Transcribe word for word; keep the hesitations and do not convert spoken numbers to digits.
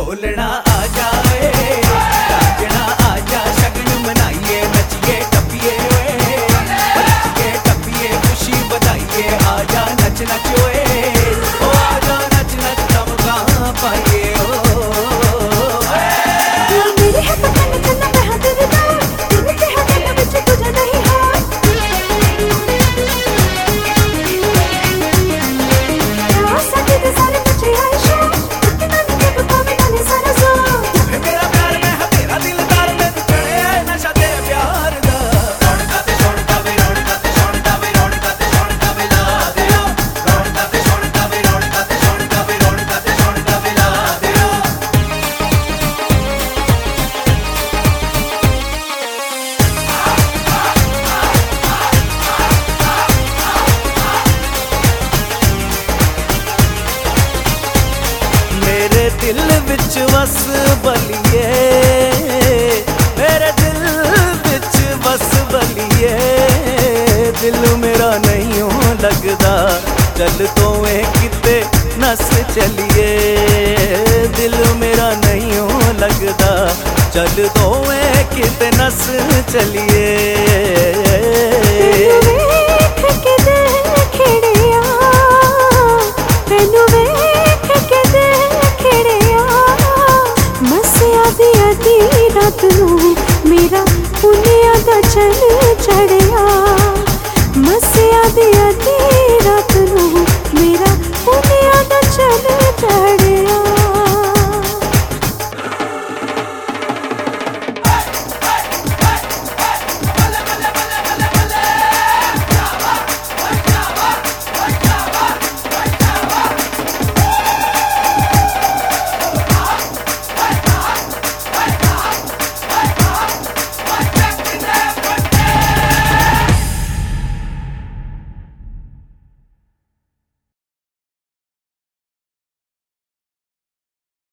ढोलना आ जाए, नाचना आ जा, शगन मनाइए, नचिए टपिए ओए, नचिए टपिए खुशी बताइए, आ जा नच नच ओए, ओ आ जा नच नच हम कहाँ पाइए ओ। मेरे है पतंग चलना मैं हाथ तेरे दार, तेरे के हाथ में बिच तुझे नहीं हार। आशा के दे सारे मुझे आयशा, इतना नहीं के बता मैं नहीं सारा सा। मेरा प्यार मैं है तेरा दिलदार, मैं तू चढ़े है नशा तेरे प्यार दा। रौनका ते शौनका वे रौनका ते शौनका वे रौनका ते शौनका वे ला दियो, रौनका ते शौनका वे रौनका ते शौनका वे रौनका ते शौनका वे ला दियो। मेरे दिल विच वस बलिए, मेरे दिल विच वस बलिए, दिल मेरा नहीं हो लगदा, चल तो वे किते नस चलिए, दिल मेरा नहीं हो लगदा, चल तो वे किते नस चलिए। वेख के दिल खिड़िया, मैनू वेख के दिल खिड़िया, मसिया दी अधी रात नू मेरा पुनिया दा चल